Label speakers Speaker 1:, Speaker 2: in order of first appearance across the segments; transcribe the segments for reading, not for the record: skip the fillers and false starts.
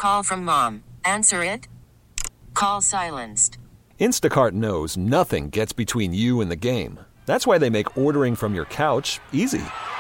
Speaker 1: Call from mom. Answer it. Call silenced.
Speaker 2: Instacart knows nothing gets between you and the game. That's why they make ordering from your couch easy.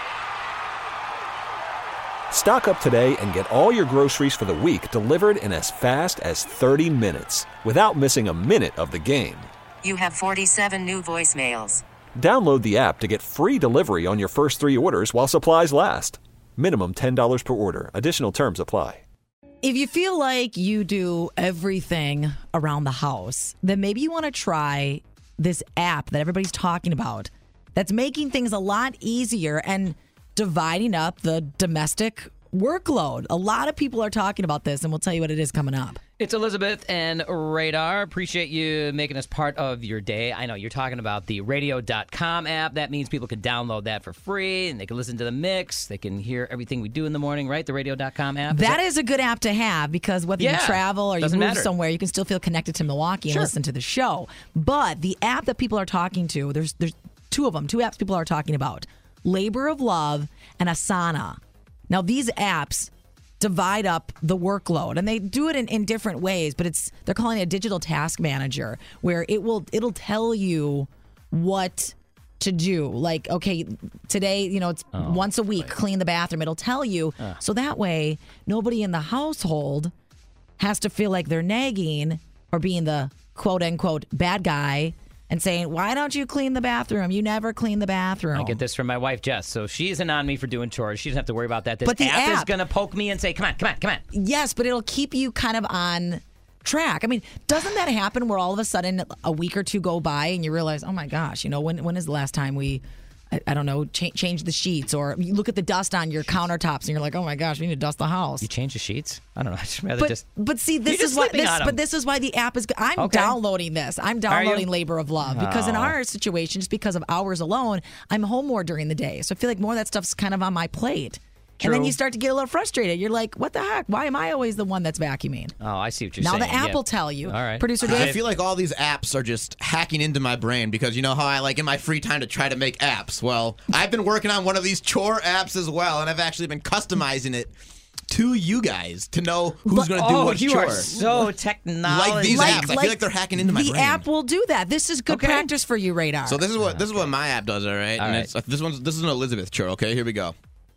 Speaker 2: Stock up today and get all your groceries for the week delivered in as fast as 30 minutes without missing a minute of the game.
Speaker 1: You have 47 new voicemails.
Speaker 2: Download the app to get free delivery on your first 3 orders while supplies last. Minimum $10 per order. Additional terms apply.
Speaker 3: If you feel like you do everything around the house, then maybe you want to try this app that everybody's talking about that's making things a lot easier and dividing up the domestic workload. A lot of people are talking about this, and we'll tell you what it is coming up.
Speaker 4: It's Elizabeth and Radar. Appreciate you making us part of your day. I know you're talking about the radio.com app. That means people can download that for free, and they can listen to the mix. They can hear everything we do in the morning, right? The radio.com app.
Speaker 3: That is a good app to have because whether you travel or you move somewhere, you can still feel connected to Milwaukee and listen to the show. But the app that people are talking to, there's 2 of them, 2 apps people are talking about. Labor of Love and Asana. Now, these apps divide up the workload, and they do it in different ways, but they're calling it a digital task manager, where it'll tell you what to do. Like, okay, today, it's once a week, clean the bathroom. It'll tell you. So that way, nobody in the household has to feel like they're nagging or being the quote-unquote bad guy and saying, why don't you clean the bathroom? You never clean the bathroom.
Speaker 4: I get this from my wife, Jess. So she isn't on me for doing chores. She doesn't have to worry about that. This app is going to poke me and say, come on.
Speaker 3: Yes, but it'll keep you kind of on track. I mean, doesn't that happen where all of a sudden a week or 2 go by and you realize, oh my gosh, when is the last time we, I don't know, change the sheets, or you look at the dust on your countertops and you're like, oh my gosh, we need to dust the house.
Speaker 4: You change the sheets? I don't know. I just rather
Speaker 3: But see, this is why the app is. I'm downloading this. I'm downloading Labor of Love because in our situation, just because of hours alone, I'm home more during the day, so I feel like more of that stuff's kind of on my plate. True. And then you start to get a little frustrated. You're like, what the heck? Why am I always the one that's vacuuming?
Speaker 4: Oh, I see what you're saying.
Speaker 3: Now the app will tell you.
Speaker 4: All right.
Speaker 3: Producer Dave?
Speaker 5: I feel like all these apps are just hacking into my brain because you know how I like in my free time to try to make apps? Well, I've been working on one of these chore apps as well, and I've actually been customizing it to you guys to know who's going to do what chore.
Speaker 4: You are so technology.
Speaker 5: Like these apps. I feel like they're hacking into my brain.
Speaker 3: The app will do that. This is good practice for you, Radar.
Speaker 5: So this is what my app does, all right? And this is an Elizabeth chore, okay? Here we go.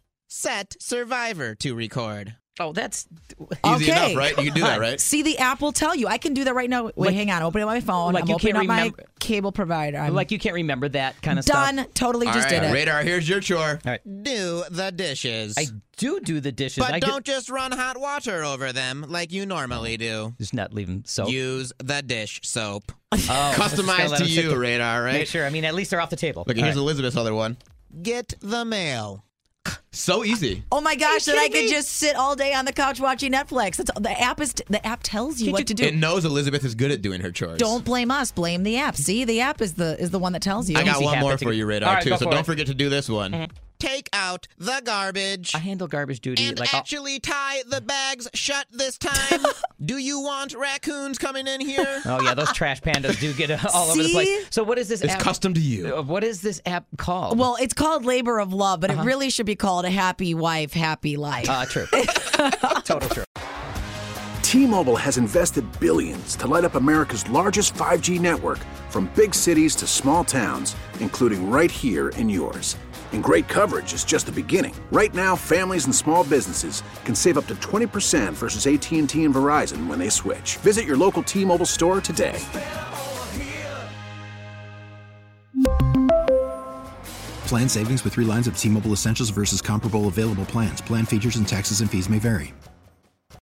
Speaker 5: Set Survivor to record.
Speaker 4: Oh, that's
Speaker 5: easy enough, right? You can do that, right?
Speaker 3: See, the app will tell you. I can do that right now. Wait, hang on. Open up my phone.
Speaker 4: Like
Speaker 3: I'm opening up my cable provider.
Speaker 4: Like you can't remember that kind of stuff.
Speaker 3: Done. Totally just did it.
Speaker 5: Radar, here's your chore.
Speaker 4: All right.
Speaker 5: Do the dishes.
Speaker 4: I do the dishes.
Speaker 5: But don't just run hot water over them like you normally do.
Speaker 4: Just not leave them soap.
Speaker 5: Use the dish soap.
Speaker 4: Oh,
Speaker 5: customized to you, Radar, right?
Speaker 4: Make sure. I mean, at least they're off the table.
Speaker 5: Look, here's Elizabeth's other one. Get the mail. So easy.
Speaker 3: Oh my gosh! That I could just sit all day on the couch watching Netflix. The app tells you what to do.
Speaker 5: It knows Elizabeth is good at doing her chores.
Speaker 3: Don't blame us. Blame the app. See, the app is the one that tells you.
Speaker 5: I got one more for you, Radar, too. So don't forget to do this one.
Speaker 4: Mm-hmm.
Speaker 5: Take out the garbage.
Speaker 4: I handle garbage duty.
Speaker 5: And actually tie the bags shut this time. Do you want raccoons coming in here?
Speaker 4: Oh, yeah, those trash pandas do get all over the place. So what is this app?
Speaker 5: It's custom to you.
Speaker 4: What is this app called?
Speaker 3: Well, it's called Labor of Love, but it really should be called A Happy Wife, Happy Life.
Speaker 4: True. Total true.
Speaker 6: T-Mobile has invested billions to light up America's largest 5G network, from big cities to small towns, including right here in yours. And great coverage is just the beginning. Right now, families and small businesses can save up to 20% versus AT&T and Verizon when they switch. Visit your local T-Mobile store today.
Speaker 7: Plan savings with 3 lines of T-Mobile Essentials versus comparable available plans. Plan features and taxes and fees may vary.